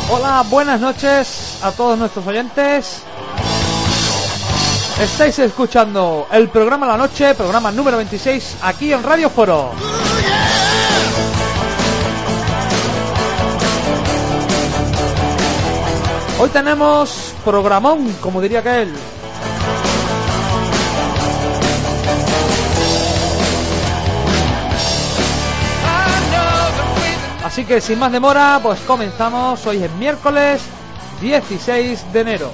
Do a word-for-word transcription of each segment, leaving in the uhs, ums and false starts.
Hola, buenas noches a todos nuestros oyentes. Estáis escuchando el programa La Noche, programa número veintiséis, aquí en Radio Foro. Hoy tenemos programón, como diría aquel. Así que sin más demora, pues comenzamos. Hoy es miércoles dieciséis de enero.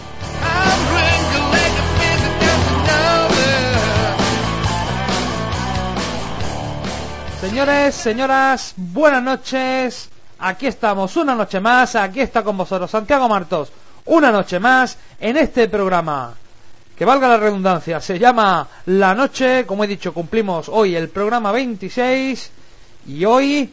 Señores, señoras, buenas noches. Aquí estamos una noche más. Aquí está con vosotros Santiago Martos. Una noche más en este programa, que valga la redundancia, se llama La Noche. Como he dicho, cumplimos hoy el programa veintiséis. Y hoy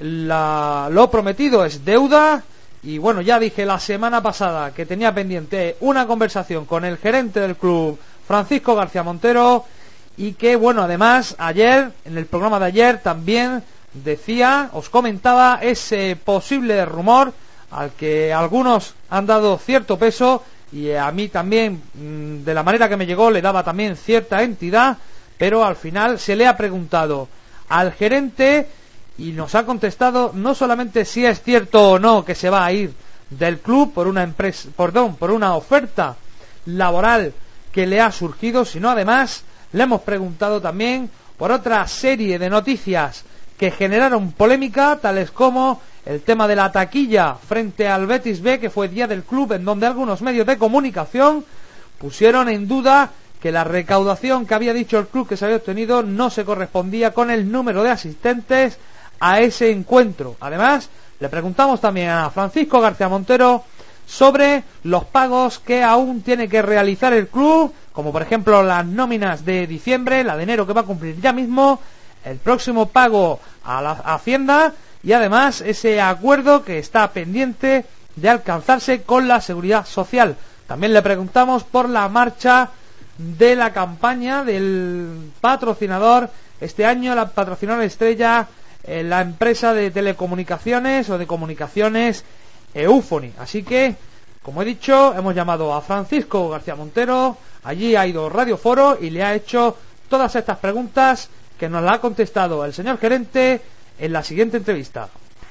la, lo prometido es deuda. Y bueno, ya dije la semana pasada que tenía pendiente una conversación con el gerente del club, Francisco García Montero. Y que bueno, además ayer, en el programa de ayer también decía, os comentaba ese posible rumor al que algunos han dado cierto peso, y a mí también, de la manera que me llegó, le daba también cierta entidad. Pero al final se le ha preguntado al gerente y nos ha contestado no solamente si es cierto o no que se va a ir del club por una empresa, perdón, por una oferta laboral que le ha surgido, sino además le hemos preguntado también por otra serie de noticias que generaron polémica, tales como el tema de la taquilla frente al Betis B, que fue día del club, en donde algunos medios de comunicación pusieron en duda que la recaudación que había dicho el club que se había obtenido no se correspondía con el número de asistentes a ese encuentro. Además, le preguntamos también a Francisco García Montero sobre los pagos que aún tiene que realizar el club, como por ejemplo las nóminas de diciembre, la de enero que va a cumplir ya mismo, el próximo pago a la Hacienda y además ese acuerdo que está pendiente de alcanzarse con la Seguridad Social. También le preguntamos por la marcha de la campaña del patrocinador. Este año la patrocinadora estrella, eh, la empresa de telecomunicaciones o de comunicaciones Eufony. Así que, como he dicho, hemos llamado a Francisco García Montero. Allí ha ido Radio Foro y le ha hecho todas estas preguntas que nos la ha contestado el señor gerente en la siguiente entrevista.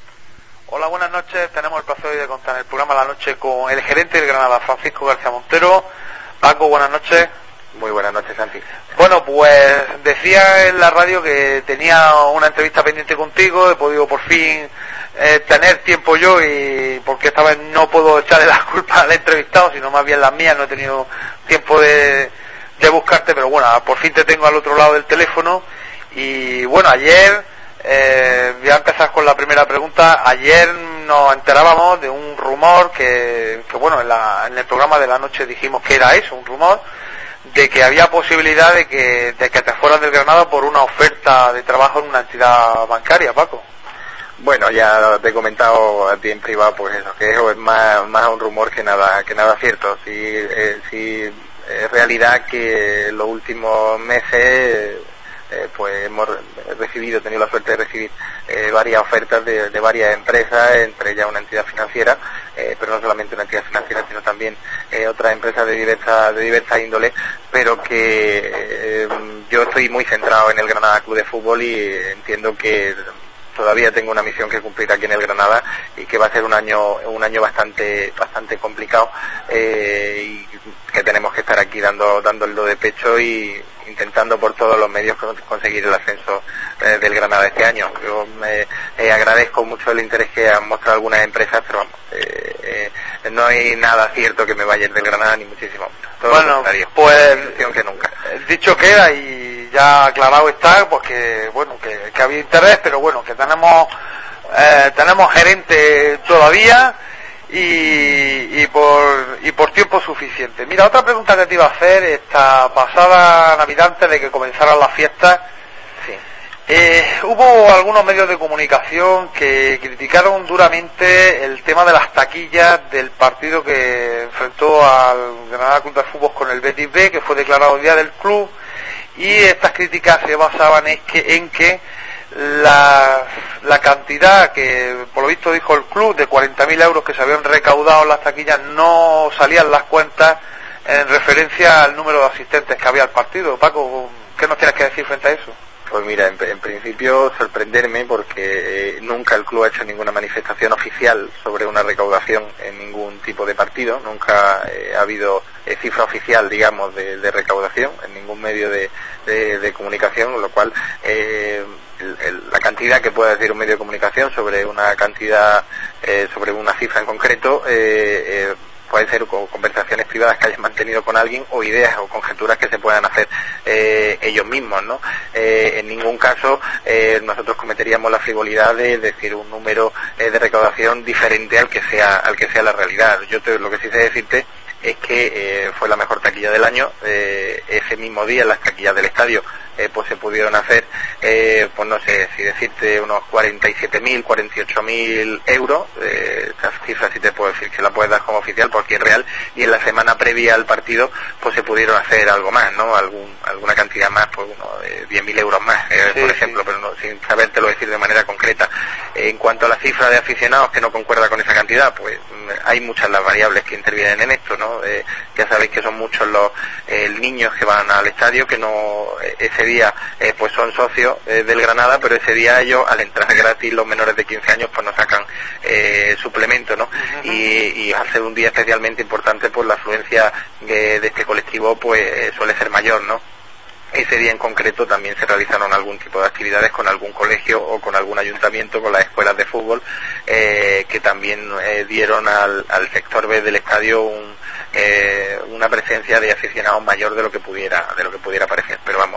Hola, buenas noches. Tenemos el placer de contar en el programa La Noche con el gerente del Granada, Francisco García Montero. Paco, buenas noches. Muy buenas noches, Santi. Bueno, pues decía en la radio que tenía una entrevista pendiente contigo. He podido por fin eh, tener tiempo yo, y porque esta vez no puedo echarle las culpas al entrevistado, sino más bien las mías. No he tenido tiempo de, de buscarte, pero bueno, por fin te tengo al otro lado del teléfono. Y bueno, ayer, eh, voy a empezar con la primera pregunta. Ayer nos enterábamos de un rumor que, que bueno, en, la, en el programa de la noche dijimos que era eso, un rumor de que había posibilidad de que, de que te fueras del Granada por una oferta de trabajo en una entidad bancaria, Paco. Bueno, ya te he comentado a ti en privado, pues eso, que eso es más, más un rumor que nada, que nada cierto. Sí, eh, sí, es realidad que en los últimos meses eh, pues hemos recibido, he tenido la suerte de recibir eh, varias ofertas de, de varias empresas, entre ellas una entidad financiera, eh, pero no solamente una entidad financiera, sino también eh, otras empresas de diversa, de diversa índole, pero que eh, yo estoy muy centrado en el Granada Club de Fútbol y entiendo que todavía tengo una misión que cumplir aquí en el Granada y que va a ser un año un año bastante bastante complicado, eh, y que tenemos que estar aquí dando dando el do de pecho y intentando por todos los medios conseguir el ascenso eh, del Granada este año. Yo me eh, agradezco mucho el interés que han mostrado algunas empresas, pero vamos, eh, eh, no hay nada cierto que me vaya del Granada, ni muchísimo menos. Todo bueno, lo contrario, pues que nunca. Dicho queda, y ya aclarado está, pues que bueno, que, que había interés, pero bueno, que tenemos eh, tenemos gerente todavía y, y por y por tiempo suficiente. Mira, otra pregunta que te iba a hacer, esta pasada Navidad, antes de que comenzaran las fiestas, sí. eh, hubo algunos medios de comunicación que criticaron duramente el tema de las taquillas del partido que enfrentó al Granada Club de Fútbol con el Betis B, que fue declarado día del club, y estas críticas se basaban en que, en que la, la cantidad que por lo visto dijo el club de cuarenta mil euros que se habían recaudado en las taquillas no salían las cuentas en referencia al número de asistentes que había al partido. Paco, ¿qué nos tienes que decir frente a eso? Pues mira, en, en principio sorprenderme porque eh, nunca el club ha hecho ninguna manifestación oficial sobre una recaudación en ningún tipo de partido, nunca eh, ha habido eh, cifra oficial, digamos, de, de recaudación en ningún medio de, de, de comunicación, con lo cual eh, el, el, la cantidad que pueda decir un medio de comunicación sobre una cantidad, eh, sobre una cifra en concreto, eh, eh, pueden ser conversaciones privadas que hayan mantenido con alguien o ideas o conjeturas que se puedan hacer eh, ellos mismos, ¿no? Eh, en ningún caso eh, nosotros cometeríamos la frivolidad de decir un número eh, de recaudación diferente al que sea al que sea la realidad. Yo te, lo que sí sé decirte es que eh, fue la mejor taquilla del año. Eh, ese mismo día en las taquillas del estadio eh, pues se pudieron hacer, eh, pues no sé si decirte, unos cuarenta y siete mil, cuarenta y ocho mil euros. Eh, esas cifras sí te puedo decir que la puedes dar como oficial porque es real, y en la semana previa al partido pues se pudieron hacer algo más, ¿no? Algún, alguna cantidad más, pues unos eh, diez mil euros más, eh, sí, por ejemplo, sí. Pero no, sin sabértelo decir de manera concreta. Eh, en cuanto a la cifra de aficionados que no concuerda con esa cantidad, pues hay muchas las variables que intervienen en esto, ¿no? Eh, ya sabéis que son muchos los eh, niños que van al estadio, que no eh, ese día eh, pues son socios eh, del Granada, pero ese día ellos, al entrar gratis, los menores de quince años, pues nos sacan eh, suplemento, ¿no? Uh-huh. y, y al ser un día especialmente importante, pues la afluencia de, de este colectivo pues eh, suele ser mayor, ¿no? Ese día en concreto también se realizaron algún tipo de actividades con algún colegio o con algún ayuntamiento, con las escuelas de fútbol, eh, que también eh, dieron al, al sector B del estadio un, eh, una presencia de aficionados mayor de lo que pudiera de lo que pudiera parecer. Pero vamos,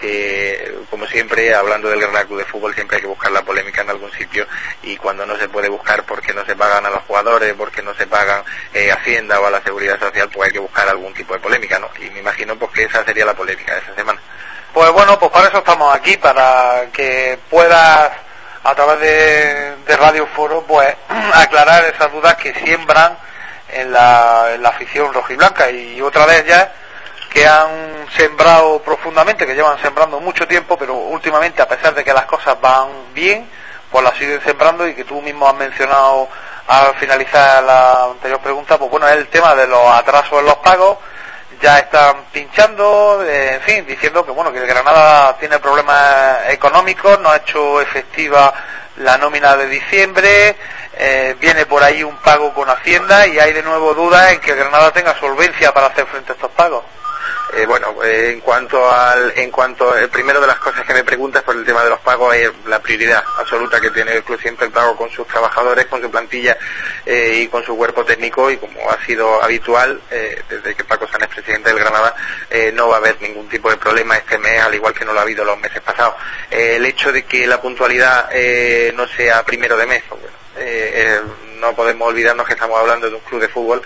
que como siempre, hablando del Granada Club de Fútbol, siempre hay que buscar la polémica en algún sitio, y cuando no se puede buscar porque no se pagan a los jugadores, porque no se pagan eh, Hacienda o a la Seguridad Social, pues hay que buscar algún tipo de polémica, ¿no? Y me imagino pues que esa sería la polémica de esa semana. Pues bueno, pues para eso estamos aquí, para que puedas, a través de, de Radio Foro, pues aclarar esas dudas que siembran en la, en la afición rojiblanca, y otra de ellas que han sembrado profundamente, que llevan sembrando mucho tiempo, pero últimamente, a pesar de que las cosas van bien, pues las siguen sembrando, y que tú mismo has mencionado al finalizar la anterior pregunta, pues bueno, es el tema de los atrasos en los pagos. Ya están pinchando, eh, en fin, diciendo que bueno, que el Granada tiene problemas económicos, no ha hecho efectiva la nómina de diciembre, eh, viene por ahí un pago con Hacienda, y hay de nuevo dudas en que el Granada tenga solvencia para hacer frente a estos pagos. Eh, bueno, eh, en cuanto al, en cuanto, el primero de las cosas que me preguntas por el tema de los pagos es la prioridad absoluta que tiene el club, siempre el pago con sus trabajadores, con su plantilla eh, y con su cuerpo técnico, y como ha sido habitual eh, desde que Paco San es presidente del Granada, eh, no va a haber ningún tipo de problema este mes, al igual que no lo ha habido los meses pasados. Eh, el hecho de que la puntualidad eh, no sea primero de mes, pues bueno, eh, eh, no podemos olvidarnos que estamos hablando de un club de fútbol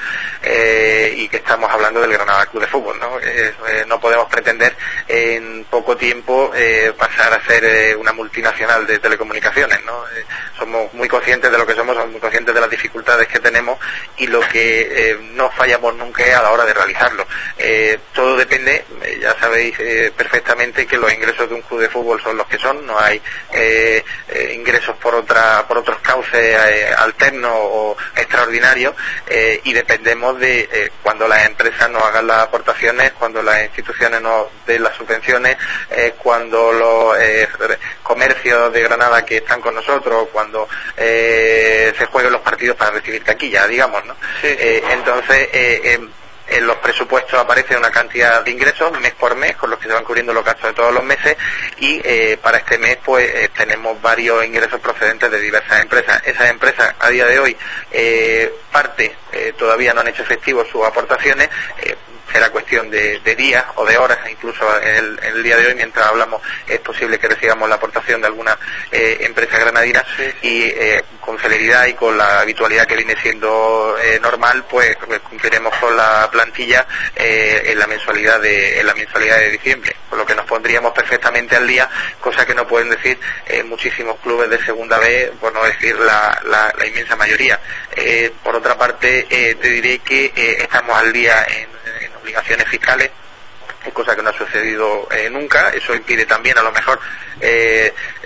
eh, y que estamos hablando del Granada Club de Fútbol, ¿no? Eh, eh, no podemos pretender en poco tiempo eh, pasar a ser eh, una multinacional de telecomunicaciones, ¿no? Eh, somos muy conscientes de lo que somos, somos muy conscientes de las dificultades que tenemos, y lo que eh, no fallamos nunca es a la hora de realizarlo. Eh, todo depende, eh, ya sabéis eh, perfectamente que los ingresos de un club de fútbol son los que son, no hay eh, eh, ingresos por otra por otros cauces eh, alternos o extraordinarios, eh, y dependemos de eh, cuando las empresas nos hagan las aportaciones, cuando las instituciones nos den las subvenciones, eh, cuando los eh, comercios de Granada que están con nosotros, cuando eh, se jueguen los partidos para recibir taquilla, digamos, ¿no? Sí. Eh, entonces eh, eh, en los presupuestos aparece una cantidad de ingresos mes por mes, con los que se van cubriendo los gastos de todos los meses, y eh, para este mes pues eh, tenemos varios ingresos procedentes de diversas empresas. Esas empresas a día de hoy eh, parte eh, todavía no han hecho efectivo sus aportaciones, eh, será cuestión de, de días o de horas, incluso en el, en el día de hoy, mientras hablamos, es posible que recibamos la aportación de alguna eh, empresa granadina, sí, sí. y eh, con celeridad y con la habitualidad que viene siendo eh, normal, pues, pues cumpliremos con la plantilla eh, en la mensualidad de en la mensualidad de diciembre, por lo que nos pondríamos perfectamente al día, cosa que no pueden decir eh, muchísimos clubes de segunda B, por no decir la, la, la inmensa mayoría. Eh, por otra parte, eh, te diré que eh, estamos al día en, en obligaciones fiscales, cosa que no ha sucedido eh, nunca. Eso impide también a lo mejor eh, eh, que no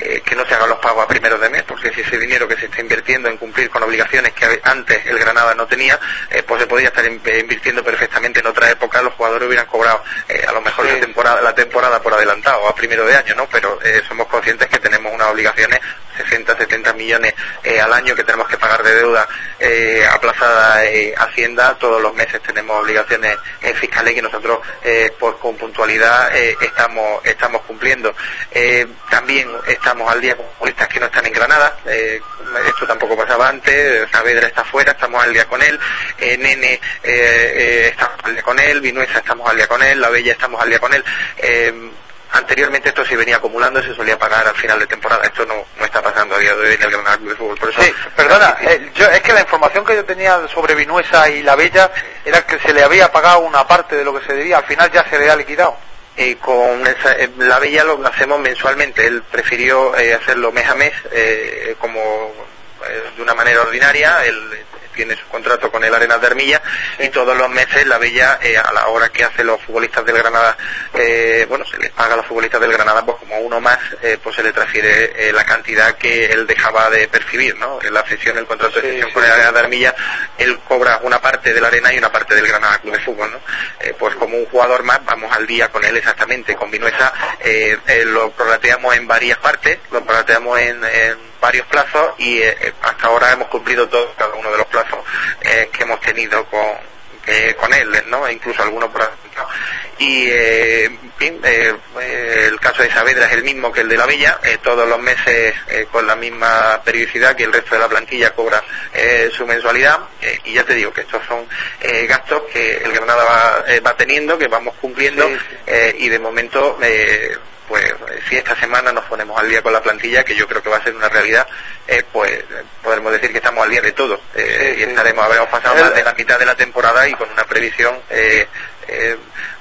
no se hagan los pagos a primeros de mes, porque si ese dinero que se está invirtiendo en cumplir con obligaciones que antes el Granada no tenía, eh, pues se podría estar invirtiendo perfectamente en otra época, los jugadores hubieran cobrado eh, a lo mejor sí. la temporada la temporada por adelantado, a primero de año, ¿no? Pero eh, somos conscientes que tenemos unas obligaciones, sesenta, setenta millones eh, al año que tenemos que pagar de deuda eh, aplazada eh, Hacienda, todos los meses tenemos obligaciones eh, fiscales que nosotros eh, pues con puntualidad eh, estamos estamos cumpliendo. Eh, también estamos al día con futbolistas que no están en Granada, eh, esto tampoco pasaba antes, Saavedra está fuera, estamos al día con él, eh, Nene eh, eh, estamos al día con él, Vinuesa estamos al día con él, La Bella estamos al día con él. Eh, Anteriormente esto se venía acumulando, se solía pagar al final de temporada. Esto no, no está pasando a día de hoy en el Granada Club de Fútbol. Por eso, sí, perdona, eh, yo, es que la información que yo tenía sobre Vinuesa y La Bella era que se le había pagado una parte de lo que se debía, al final ya se le ha liquidado. Eh, con esa, eh, La Bella lo hacemos mensualmente, él prefirió eh, hacerlo mes a mes, eh, como eh, de una manera ordinaria. Él tiene su contrato con el Arenas de Armilla y todos los meses La Bella, eh, a la hora que hace los futbolistas del Granada, eh, bueno, se les paga a los futbolistas del Granada, pues como uno más, eh, pues se le transfiere eh, la cantidad que él dejaba de percibir, ¿no? En la cesión, el contrato de cesión sí, sí, con el Arenas de Armilla, él cobra una parte de la Arena y una parte del Granada Club de Fútbol, ¿no? Eh, pues como un jugador más, vamos al día con él exactamente. Con Vinuesa eh, eh, lo prorrateamos en varias partes, lo prorrateamos en, en varios plazos y eh, hasta ahora hemos cumplido todos, cada uno de los plazos eh, que hemos tenido con, eh, con él, ¿no? E incluso algunos por adelantado. Y eh, en fin, eh, eh, el caso de Saavedra es el mismo que el de La Bella, eh, todos los meses eh, con la misma periodicidad que el resto de la plantilla cobra eh, su mensualidad, eh, y ya te digo que estos son eh, gastos que el Granada va, eh, va teniendo, que vamos cumpliendo, sí, sí. Eh, y de momento eh, pues si esta semana nos ponemos al día con la plantilla, que yo creo que va a ser una realidad, eh, pues podremos decir que estamos al día de todo, eh, sí, y estaremos, sí. habremos pasado más de la mitad de la temporada y con una previsión eh, eh,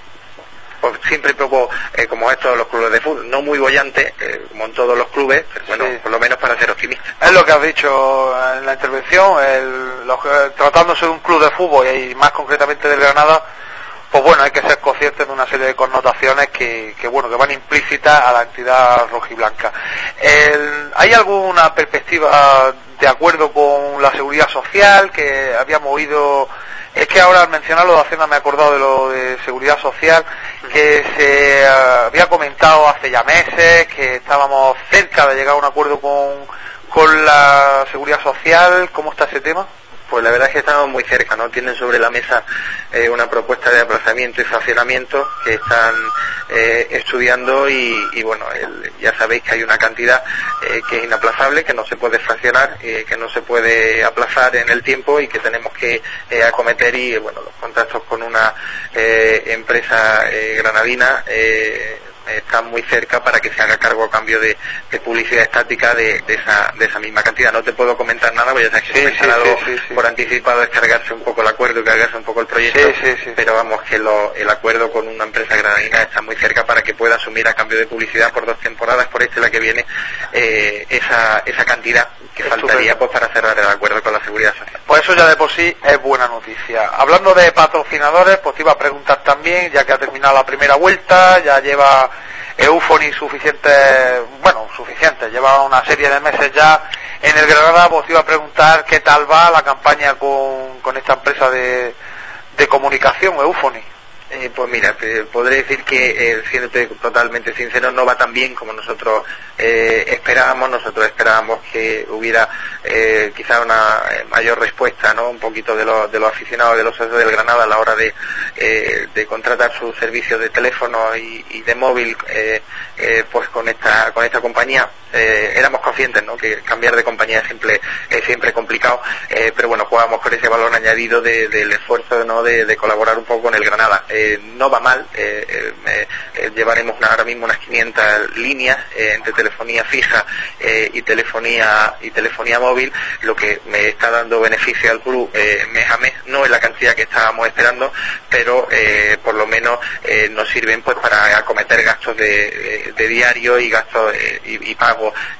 pues siempre un poco eh, como estos los clubes de fútbol, no muy bollante, eh, como en todos los clubes, pero bueno, sí. por lo menos para ser optimistas. Es lo que has dicho en la intervención, el, los, tratándose de un club de fútbol y más concretamente del Granada, pues bueno, hay que ser conscientes de una serie de connotaciones que, que bueno, que van implícitas a la entidad rojiblanca. El, ¿Hay alguna perspectiva de acuerdo con la seguridad social que habíamos oído? Es que ahora al mencionarlo de Hacienda me he acordado de lo de seguridad social, que se uh, había comentado hace ya meses que estábamos cerca de llegar a un acuerdo con, con la seguridad social. ¿Cómo está ese tema? Pues la verdad es que estamos muy cerca, ¿no? Tienen sobre la mesa eh, una propuesta de aplazamiento y fraccionamiento que están eh, estudiando y, y bueno, el, ya sabéis que hay una cantidad eh, que es inaplazable, que no se puede fraccionar, eh, que no se puede aplazar en el tiempo y que tenemos que eh, acometer, y bueno, los contactos con una eh, empresa eh, granadina eh, están muy cerca para que se haga cargo a cambio de, de publicidad estática de, de esa de esa misma cantidad. No te puedo comentar nada, porque ya sabes que sí, sí, algo sí, sí, sí. por anticipado es cargarse un poco el acuerdo y cargarse un poco el proyecto, sí, sí, sí. pero vamos, que lo, el acuerdo con una empresa granadina está muy cerca para que pueda asumir a cambio de publicidad por dos temporadas, por esta y la que viene, eh, esa esa cantidad que Estupendo. faltaría pues para cerrar el acuerdo con la seguridad social. Pues eso ya de por sí es buena noticia. Hablando de patrocinadores, pues te iba a preguntar también, ya que ha terminado la primera vuelta, ya lleva Euphony suficiente, bueno, suficiente, lleva una serie de meses ya en el Granada, pues te iba a preguntar qué tal va la campaña con, con esta empresa de, de comunicación, Euphony. Eh, pues mira, te podré decir que, eh, siéndote totalmente sincero, no va tan bien como nosotros eh, esperábamos. Nosotros esperábamos que hubiera eh, quizá una eh, mayor respuesta, ¿no? Un poquito de, lo, de los aficionados, de los socios del Granada a la hora de, eh, de contratar sus servicios de teléfono y, y de móvil, eh, eh, pues con esta con esta compañía. Eh, éramos conscientes, ¿no? Que cambiar de compañía es siempre es siempre complicado, eh, pero bueno, jugábamos con ese valor añadido de, del esfuerzo, ¿no? De, de colaborar un poco con el Granada. Eh, no va mal, eh, eh, eh, llevaremos una, ahora mismo unas quinientas líneas eh, entre telefonía fija eh, y telefonía y telefonía móvil, lo que me está dando beneficio al club eh, mes a mes. No es la cantidad que estábamos esperando, pero eh, por lo menos eh, nos sirven pues para acometer gastos de, de, de diario y gastos eh, y, y pagos eh,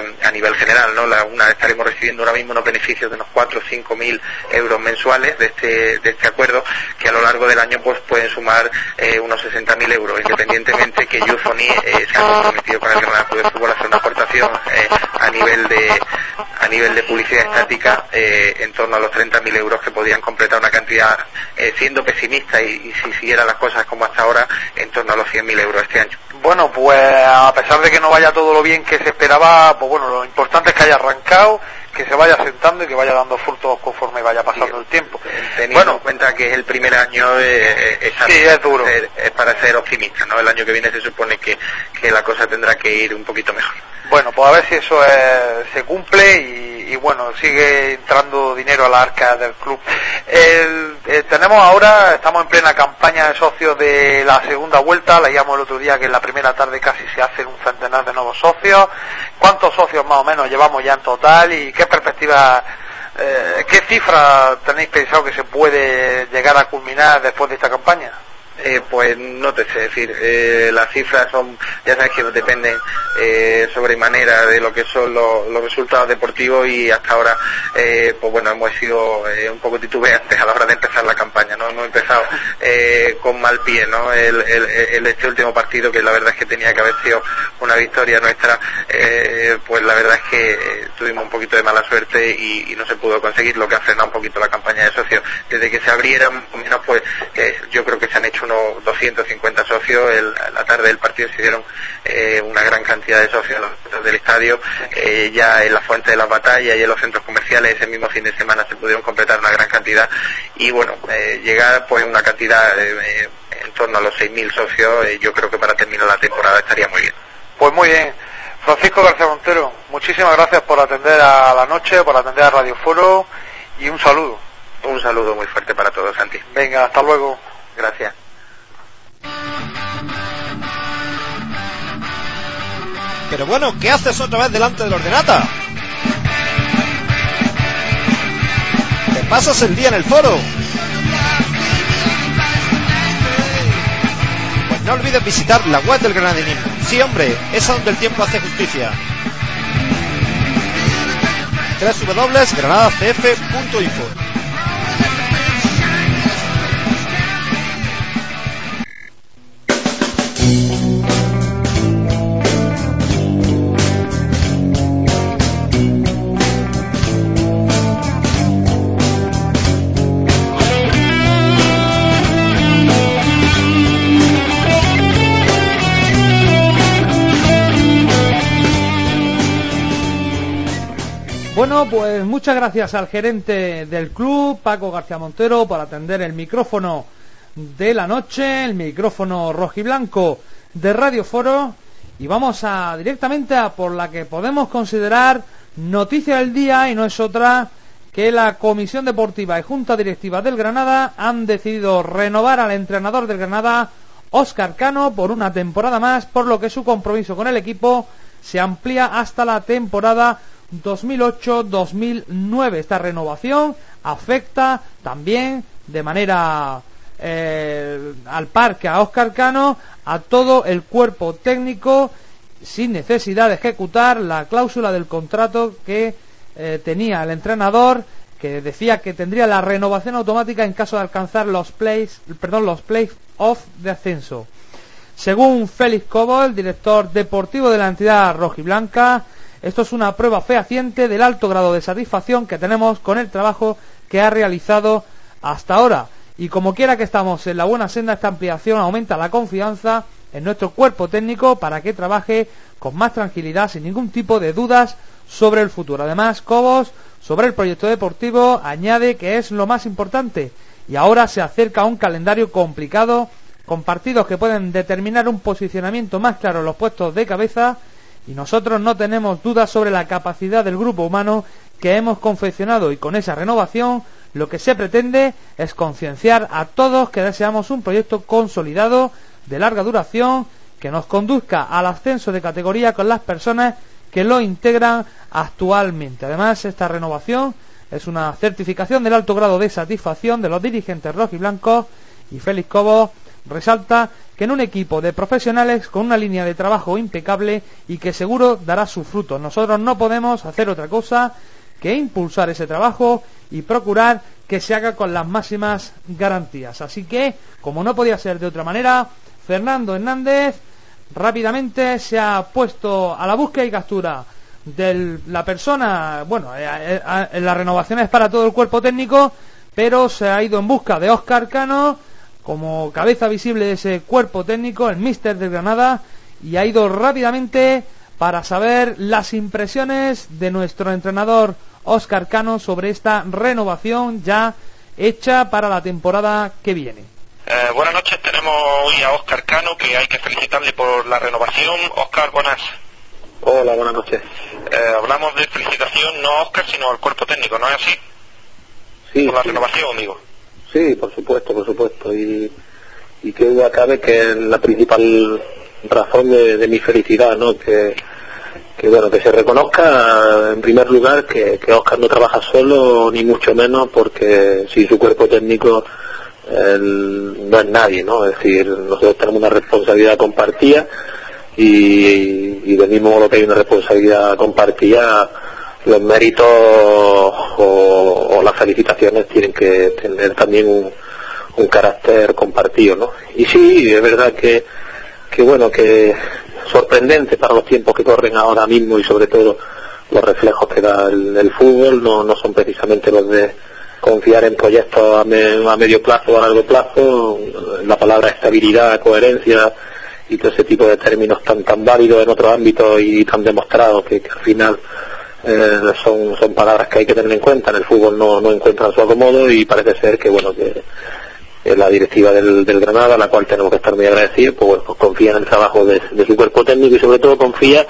a nivel general, ¿no? La, una, estaremos recibiendo ahora mismo unos beneficios de unos cuatro o cinco mil euros mensuales de este, de este acuerdo, que a lo largo del año pues pueden sumar eh, unos sesenta mil euros, independientemente que Youthfony eh, se ha comprometido con el Granada Club de Fútbol a hacer una aportación eh, a nivel de a nivel de publicidad estática eh, en torno a los treinta mil euros, que podían completar una cantidad, eh, siendo pesimista y, y si siguieran las cosas como hasta ahora, en torno a los cien mil euros este año. Bueno, pues a pesar de que no vaya todo lo bien que se esperaba, pues bueno, lo importante es que haya arrancado, que se vaya sentando y que vaya dando frutos conforme vaya pasando sí, el tiempo. Teniendo bueno, en cuenta que es el primer año, eh, es, sí, es duro. Ser, es para ser optimista, ¿no? El año que viene se supone que, que la cosa tendrá que ir un poquito mejor. Bueno, pues a ver si eso es, se cumple y, y bueno, sigue entrando dinero a la arca del club. El, eh, tenemos ahora, estamos en plena campaña de socios de la segunda vuelta, leíamos el otro día que en la primera tarde casi se hacen un centenar de nuevos socios. ¿Cuántos socios más o menos llevamos ya en total y qué perspectiva, eh, qué cifra tenéis pensado que se puede llegar a culminar después de esta campaña? Eh, pues no te sé decir, eh, las cifras son, ya sabes que dependen eh, sobremanera de lo que son los, los resultados deportivos, y hasta ahora eh, pues bueno, hemos sido eh, un poco titubeantes a la hora de empezar la campaña, ¿no? Hemos empezado eh, con mal pie, ¿no? El, el, el este último partido, que la verdad es que tenía que haber sido una victoria nuestra, eh, pues la verdad es que eh, tuvimos un poquito de mala suerte y, y no se pudo conseguir, lo que ha frenado un poquito la campaña de socios. Desde que se abrieran, menos pues eh, yo creo que se han hecho unos doscientos cincuenta socios. El, la tarde del partido se dieron eh, una gran cantidad de socios del estadio, eh, ya en la Fuente de las Batallas y en los centros comerciales ese mismo fin de semana se pudieron completar una gran cantidad, y bueno, eh, llegar pues una cantidad eh, en torno a los seis mil socios, eh, yo creo que para terminar la temporada estaría muy bien. Pues muy bien. Francisco García Montero, muchísimas gracias por atender a la noche, por atender a Radio Foro, y un saludo. Un saludo muy fuerte para todos, Santi. Venga, hasta luego. Gracias. Pero bueno, ¿qué haces otra vez delante del ordenata? ¿Te pasas el día en el foro? Pues no olvides visitar la web del granadinismo. Sí, hombre, es a donde el tiempo hace justicia. doble u doble u doble u punto granada c f punto info. Bueno, pues muchas gracias al gerente del club, Paco García Montero, por atender el micrófono de la noche, el micrófono rojiblanco de Radio Foro, y vamos a directamente a por la que podemos considerar noticia del día, y no es otra que la Comisión Deportiva y Junta Directiva del Granada han decidido renovar al entrenador del Granada, Óscar Cano, por una temporada más, por lo que su compromiso con el equipo se amplía hasta la temporada dos mil ocho dos mil nueve. Esta renovación afecta también de manera eh, al par que a Óscar Cano, a todo el cuerpo técnico, sin necesidad de ejecutar la cláusula del contrato que eh, tenía el entrenador, que decía que tendría la renovación automática en caso de alcanzar los plays, perdón, los play-off de ascenso. Según Félix Cobo, el director deportivo de la entidad rojiblanca, esto es una prueba fehaciente del alto grado de satisfacción que tenemos con el trabajo que ha realizado hasta ahora. Y como quiera que estamos en la buena senda, esta ampliación aumenta la confianza en nuestro cuerpo técnico para que trabaje con más tranquilidad, sin ningún tipo de dudas sobre el futuro. Además, Cobos, sobre el proyecto deportivo, añade que es lo más importante y ahora se acerca a un calendario complicado, con partidos que pueden determinar un posicionamiento más claro en los puestos de cabeza, y nosotros no tenemos dudas sobre la capacidad del grupo humano que hemos confeccionado, y con esa renovación lo que se pretende es concienciar a todos que deseamos un proyecto consolidado de larga duración que nos conduzca al ascenso de categoría con las personas que lo integran actualmente. Además, esta renovación es una certificación del alto grado de satisfacción de los dirigentes rojiblancos, y Félix Cobo resalta que en un equipo de profesionales con una línea de trabajo impecable y que seguro dará sus frutos. Nosotros no podemos hacer otra cosa que impulsar ese trabajo y procurar que se haga con las máximas garantías. Así que, como no podía ser de otra manera, Fernando Hernández rápidamente se ha puesto a la búsqueda y captura de la persona. Bueno, eh, eh, la renovación es para todo el cuerpo técnico, pero se ha ido en busca de Óscar Cano como cabeza visible de ese cuerpo técnico, el míster del Granada, y ha ido rápidamente para saber las impresiones de nuestro entrenador Óscar Cano sobre esta renovación ya hecha para la temporada que viene. Eh, buenas noches, tenemos hoy a Óscar Cano, que hay que felicitarle por la renovación. Óscar, buenas. Hola, buenas noches. Eh, hablamos de felicitación no a Óscar, sino al cuerpo técnico, ¿no es así? Sí. Por la sí. renovación, digo. Sí, por supuesto, por supuesto. Y, y que duda cabe que es la principal razón de, de mi felicidad, ¿no? Que, que bueno, que se reconozca en primer lugar que, que Óscar no trabaja solo, ni mucho menos, porque sin su cuerpo técnico él no es nadie, ¿no? Es decir, nosotros tenemos una responsabilidad compartida y, y del mismo modo que hay una responsabilidad compartida, los méritos o, o las felicitaciones tienen que tener también un, un carácter compartido, ¿no? Y sí, es verdad que, que bueno, que sorprendente para los tiempos que corren ahora mismo y sobre todo los reflejos que da el, el fútbol no, no son precisamente los de confiar en proyectos a, me, a medio plazo o a largo plazo. La palabra estabilidad, coherencia y todo ese tipo de términos tan tan válidos en otros ámbitos y tan demostrados que, que al final eh, son son palabras que hay que tener en cuenta. En el fútbol no, no encuentran su acomodo y parece ser que bueno que la directiva del, del Granada, a la cual tenemos que estar muy agradecidos, pues, bueno, pues confía en el trabajo de, de su cuerpo técnico y sobre todo confía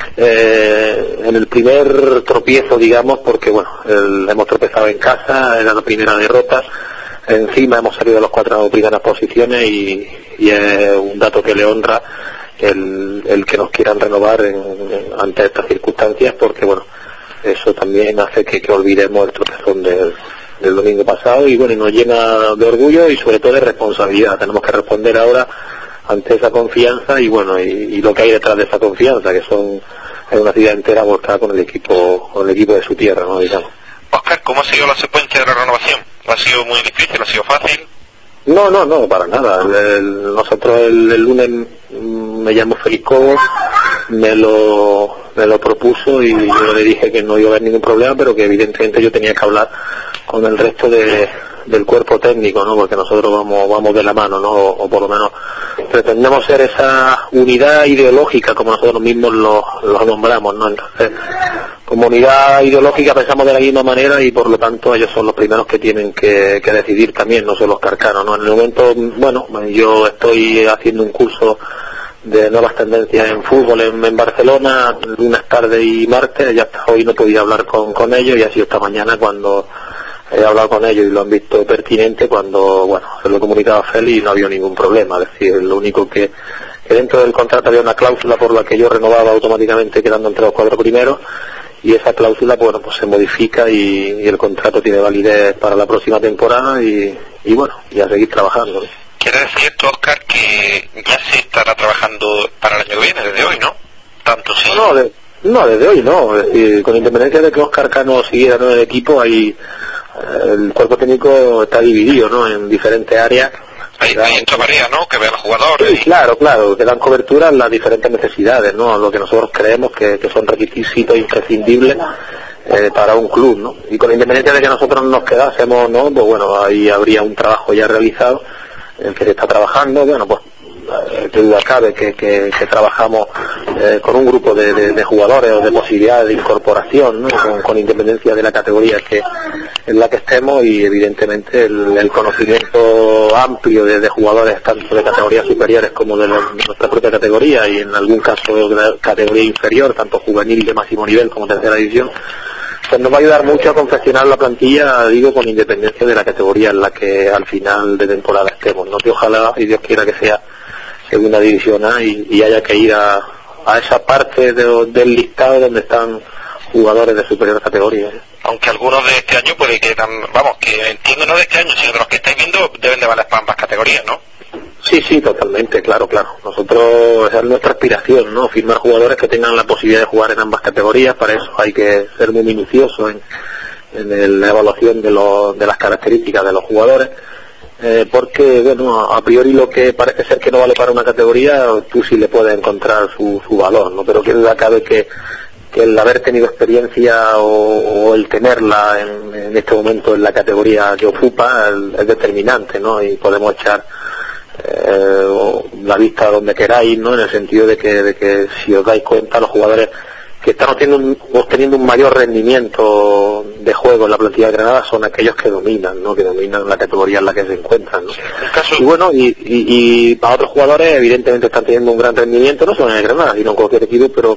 eh, en el primer tropiezo, digamos, porque bueno, el, hemos tropezado en casa, era la primera derrota, encima hemos salido de las cuatro primeras posiciones y, y es un dato que le honra el, el que nos quieran renovar en, en, ante estas circunstancias, porque bueno, eso también hace que, que olvidemos el tropezón del del domingo pasado y bueno, nos llena de orgullo y sobre todo de responsabilidad. Tenemos que responder ahora ante esa confianza y bueno, y, y lo que hay detrás de esa confianza, que son es una ciudad entera volcada con el equipo con el equipo de su tierra, ¿no? Digamos. Óscar, ¿cómo ha sido la secuencia de la renovación? ¿Ha sido muy difícil? ¿Ha sido fácil? No, no, no, para nada. El, el, nosotros el, el lunes me llamó Félix Cobo, me lo, me lo propuso y yo le dije que no iba a haber ningún problema, pero que evidentemente yo tenía que hablar con el resto de, del cuerpo técnico, ¿no? Porque nosotros vamos vamos de la mano, ¿no? O, o por lo menos pretendemos ser esa unidad ideológica, como nosotros mismos lo, lo nombramos, ¿no? Entonces, como unidad ideológica pensamos de la misma manera y por lo tanto ellos son los primeros que tienen que, que decidir también, no son los carcanos, ¿no? En el momento, bueno, yo estoy haciendo un curso de nuevas tendencias en fútbol en, en Barcelona, lunes tarde y martes, ya hasta hoy no podía hablar con, con ellos y ha sido esta mañana cuando he hablado con ellos y lo han visto pertinente, cuando, bueno, se lo he comunicado a Félix y no había ningún problema. Es decir, lo único que, que dentro del contrato había una cláusula por la que yo renovaba automáticamente quedando entre los cuatro primeros y esa cláusula, bueno, pues se modifica y, y el contrato tiene validez para la próxima temporada y, y bueno, y a seguir trabajando. ¿Quiere decir esto, Óscar, que ya se estará trabajando para el año que viene, desde hoy, no? Tanto sí. No, no, de, no desde hoy no. Es decir, con independencia de que Óscar Cano siguiera en el equipo, hay el cuerpo técnico está dividido, ¿no? En diferentes áreas. Hay, hay esto varía, ¿no? Que vean los jugadores. Sí, claro, claro, que dan cobertura a las diferentes necesidades, ¿no? Lo que nosotros creemos que, que son requisitos imprescindibles eh, para un club, ¿no? Y con independencia de que nosotros nos quedásemos, ¿no? Pues bueno, ahí habría un trabajo ya realizado, el que se está trabajando, bueno, pues que duda cabe que, que, que trabajamos eh, con un grupo de, de, de jugadores o de posibilidades de incorporación, ¿no? con, con independencia de la categoría que en la que estemos y evidentemente el, el conocimiento amplio de, de jugadores tanto de categorías superiores como de, la, de nuestra propia categoría y en algún caso de categoría inferior, tanto juvenil de máximo nivel como tercera división, pues nos va a ayudar mucho a confeccionar la plantilla, digo, con independencia de la categoría en la que al final de temporada estemos, ¿no? Que ojalá y Dios quiera que sea segunda división A y, y haya que ir a, a esa parte de, del listado donde están jugadores de superior categoría. Aunque algunos de este año puede que, vamos, que entiendo no de este año, sino de los que estáis viendo deben de valer para ambas categorías, ¿no? Sí, sí, totalmente, claro, claro. Nosotros, esa es nuestra aspiración, ¿no? Firmar jugadores que tengan la posibilidad de jugar en ambas categorías. Para eso hay que ser muy minucioso en, en el, la evaluación de, los, de las características de los jugadores. Eh, porque, bueno, a priori lo que parece ser que no vale para una categoría, tú sí le puedes encontrar su, su valor, ¿no? Pero que duda cabe que, que el haber tenido experiencia o, o el tenerla en, en este momento en la categoría que ocupa el, es determinante, ¿no? Y podemos echar eh, la vista donde queráis, ¿no? En el sentido de que, de que si os dais cuenta, los jugadores que están obteniendo un, obteniendo un mayor rendimiento de juego en la plantilla de Granada son aquellos que dominan, ¿no? Que dominan la categoría en la que se encuentran, ¿no? Y bueno, y, y, y para otros jugadores evidentemente están teniendo un gran rendimiento, no solo en el Granada, sino en cualquier equipo, pero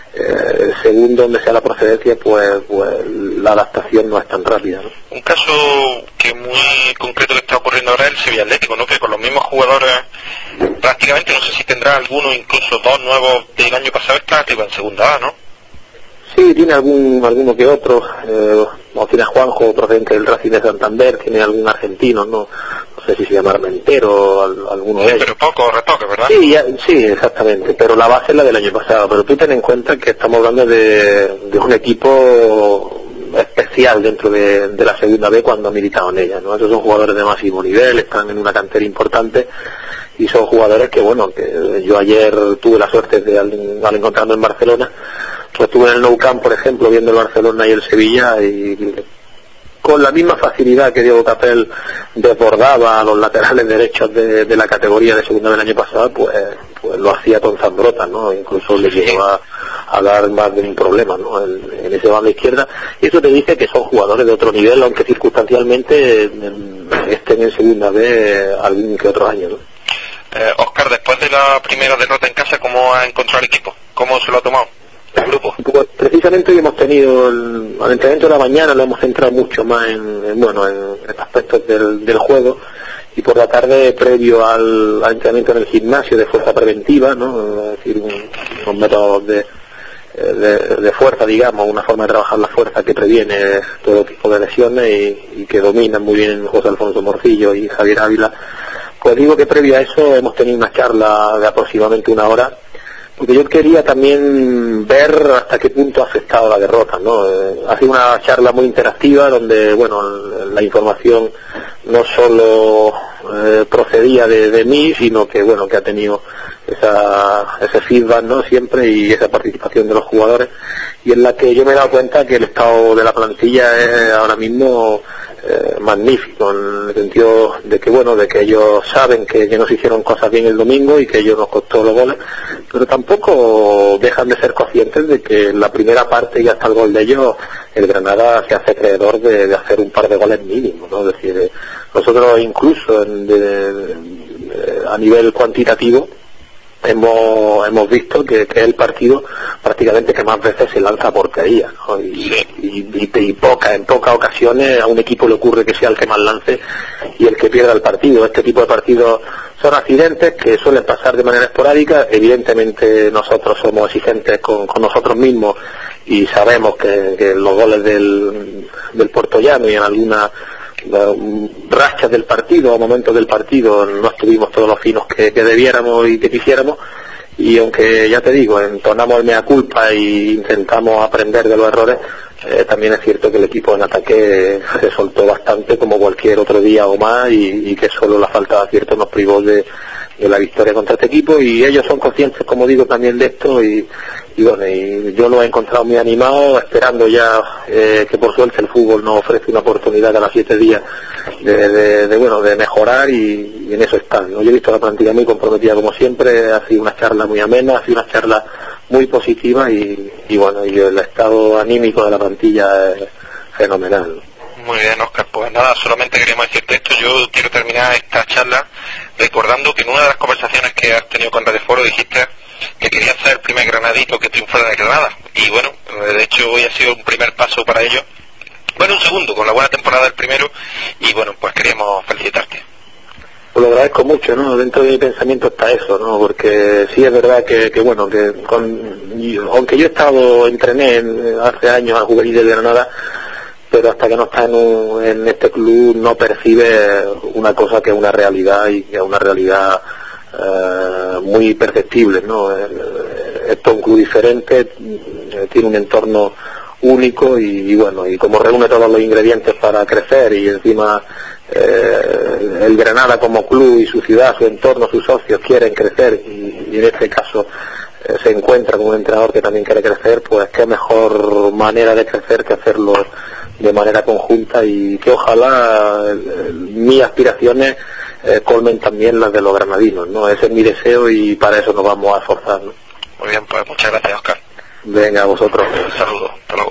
eh, según donde sea la procedencia, pues, pues la adaptación no es tan rápida, ¿no? Un caso que muy concreto que está ocurriendo ahora es el Sevilla Atlético, ¿no? Que con los mismos jugadores prácticamente, no sé si tendrá alguno, incluso dos nuevos del año pasado, está activo en segunda A, ¿no? Sí, tiene algún alguno que otro, eh, o tiene a Juanjo, procedente del Racing de Santander, tiene algún argentino, no no sé si se llama Armentero, al, alguno sí, de ellos. Pero poco retoque, ¿verdad? Sí, ya, sí, exactamente, pero la base es la del año pasado. Pero tú ten en cuenta que estamos hablando de, de un equipo especial dentro de, de la segunda B cuando ha militado en ella, ¿no? Esos son jugadores de máximo nivel, están en una cantera importante y son jugadores que, bueno, que yo ayer tuve la suerte de al, al encontrarme en Barcelona, pues estuve en el Nou Camp, por ejemplo, viendo el Barcelona y el Sevilla, y con la misma facilidad que Diego Capel desbordaba a los laterales derechos de, de la categoría de segunda del año pasado, pues, pues lo hacía con Zambrotta, ¿no? Incluso le llegó a, a dar más de un problema, ¿no? En, en ese bando izquierda. Y eso te dice que son jugadores de otro nivel, aunque circunstancialmente en, estén en segunda B algún que otro año, ¿no? Eh, Óscar, después de la primera derrota en casa, ¿cómo ha encontrado el equipo? ¿Cómo se lo ha tomado el grupo? Pues precisamente hoy hemos tenido el, al entrenamiento de la mañana lo hemos centrado mucho más en, en bueno en, en aspectos del, del juego, y por la tarde, previo al, al entrenamiento en el gimnasio de fuerza preventiva, ¿no? Es decir, un, unos métodos de, de, de fuerza, digamos, una forma de trabajar la fuerza que previene todo tipo de lesiones y, y que dominan muy bien José Alfonso Morcillo y Javier Ávila. Pues digo que previo a eso hemos tenido una charla de aproximadamente una hora, porque yo quería también ver hasta qué punto ha afectado la derrota, ¿no? Eh, ha sido una charla muy interactiva donde, bueno, la información no solo eh, procedía de, de mí, sino que, bueno, que ha tenido esa, ese feedback, ¿no? Siempre, y esa participación de los jugadores, y en la que yo me he dado cuenta que el estado de la plantilla es ahora mismo eh, magnífico, en el sentido de que, bueno, de que ellos saben que, que nos hicieron cosas bien el domingo y que ellos nos costó los goles, pero tampoco dejan de ser conscientes de que en la primera parte y hasta el gol de ellos el Granada se hace creedor de, de hacer un par de goles mínimos, ¿no? Es decir, eh, nosotros incluso en, de, de, de, a nivel cuantitativo hemos hemos visto que, que es el partido prácticamente que más veces se lanza portería, ¿no? y, y, y, y poca, en pocas ocasiones a un equipo le ocurre que sea el que más lance y el que pierda el partido. Este tipo de partidos son accidentes que suelen pasar de manera esporádica. Evidentemente nosotros somos exigentes con, con nosotros mismos y sabemos que, que los goles del, del Puertollano y en alguna rachas del partido o momentos del partido no estuvimos todos los finos que, que debiéramos y que quisiéramos, y aunque ya te digo, entonamos el mea culpa e intentamos aprender de los errores, eh, también es cierto que el equipo en ataque se soltó bastante como cualquier otro día o más, y, y que solo la falta de acierto nos privó de, de la victoria contra este equipo, y ellos son conscientes, como digo, también de esto, y, y bueno, y yo lo he encontrado muy animado, esperando ya eh, que por suerte el fútbol nos ofrece una oportunidad cada siete días de, de, de bueno, de mejorar, y, y en eso están, ¿no? Yo he visto la plantilla muy comprometida como siempre, ha sido una charla muy amena, ha sido una charla muy positiva, y, y bueno, y el estado anímico de la plantilla es fenomenal. Muy bien, Óscar, pues nada, solamente queríamos decirte esto. Yo quiero terminar esta charla recordando que en una de las conversaciones que has tenido con Radio Foro dijiste que querías ser el primer granadito que triunfara en Granada, y bueno, de hecho hoy ha sido un primer paso para ello, bueno, un segundo, con la buena temporada del primero, y bueno, pues queríamos felicitarte. Pues lo agradezco mucho, ¿no? Dentro de mi pensamiento está eso, ¿no? Porque sí es verdad que, que bueno, que con, aunque yo he estado, entrené en, hace años al juvenil de Granada, pero hasta que no está en, un, en este club no percibe una cosa que es una realidad y que es una realidad eh, muy perceptible, ¿no? Esto es un club diferente, tiene un entorno único y, y bueno, y como reúne todos los ingredientes para crecer y encima eh, el Granada como club y su ciudad, su entorno, sus socios quieren crecer y, y en este caso eh, se encuentra con un entrenador que también quiere crecer, pues qué mejor manera de crecer que hacerlo de manera conjunta y que ojalá eh, mis aspiraciones eh, colmen también las de los granadinos, ¿no? Ese es mi deseo y para eso nos vamos a esforzar, ¿no? Muy bien, pues muchas gracias, Óscar. Venga, a vosotros. Un saludo, hasta luego.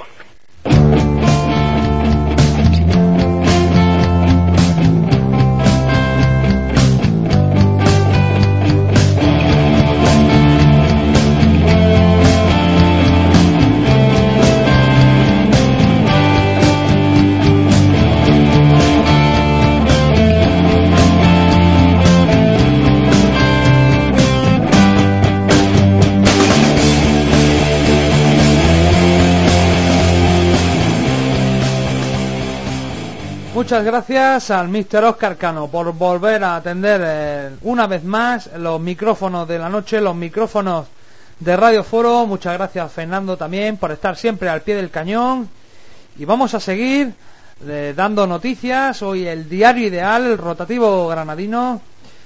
Muchas gracias al míster Óscar Cano por volver a atender eh, una vez más los micrófonos de la noche, los micrófonos de Radio Foro. Muchas gracias, Fernando, también por estar siempre al pie del cañón. Y vamos a seguir eh, dando noticias. Hoy el Diario Ideal, el rotativo granadino,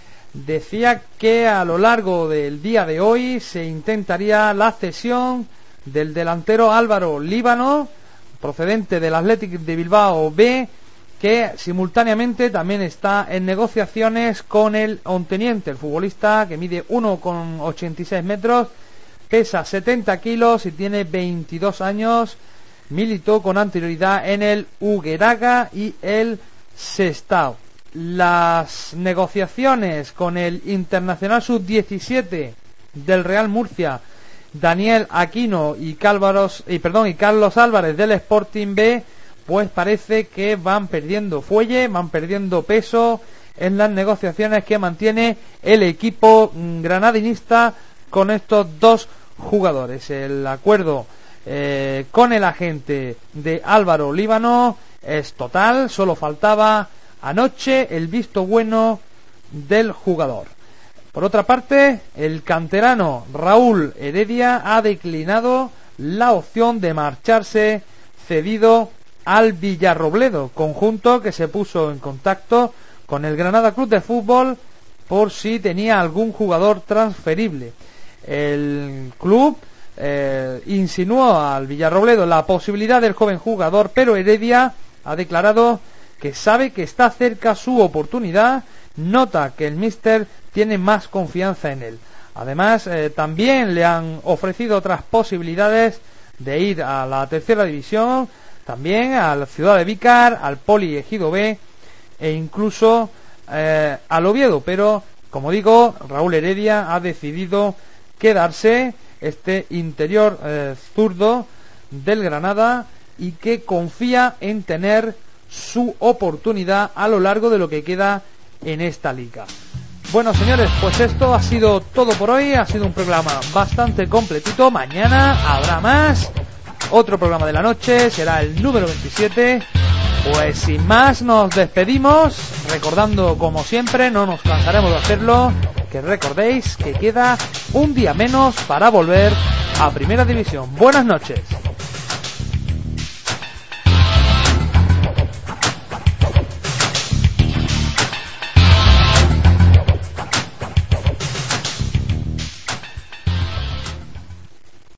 decía que a lo largo del día de hoy se intentaría la cesión del delantero Álvaro Líbano, procedente del Athletic de Bilbao B, que simultáneamente también está en negociaciones con el onteniente, el futbolista que mide uno coma ochenta y seis metros, pesa setenta kilos y tiene veintidós años, militó con anterioridad en el Hugueraga y el Sestao. Las negociaciones con el internacional sub diecisiete del Real Murcia, Daniel Aquino y, Cálvaros, y, perdón, y Carlos Álvarez del Sporting B, pues parece que van perdiendo fuelle, van perdiendo peso en las negociaciones que mantiene el equipo granadinista con estos dos jugadores. El acuerdo eh, con el agente de Álvaro Líbano es total, solo faltaba anoche el visto bueno del jugador. Por otra parte, el canterano Raúl Heredia ha declinado la opción de marcharse cedido al Villarrobledo, conjunto que se puso en contacto con el Granada Club de Fútbol por si tenía algún jugador transferible. El club eh, insinuó al Villarrobledo la posibilidad del joven jugador, pero Heredia ha declarado que sabe que está cerca su oportunidad, nota que el míster tiene más confianza en él. Además, eh, también le han ofrecido otras posibilidades de ir a la tercera división, también a la Ciudad de Vícar, al Poli Ejido B e incluso eh, al Oviedo, pero como digo, Raúl Heredia ha decidido quedarse, este interior eh, zurdo del Granada, y que confía en tener su oportunidad a lo largo de lo que queda en esta liga. Bueno, señores, pues esto ha sido todo por hoy. Ha sido un programa bastante completito. Mañana habrá más. Otro programa de la noche, será el número veintisiete. Pues sin más nos despedimos, recordando como siempre, no nos cansaremos de hacerlo, que recordéis que queda un día menos para volver a Primera División. Buenas noches.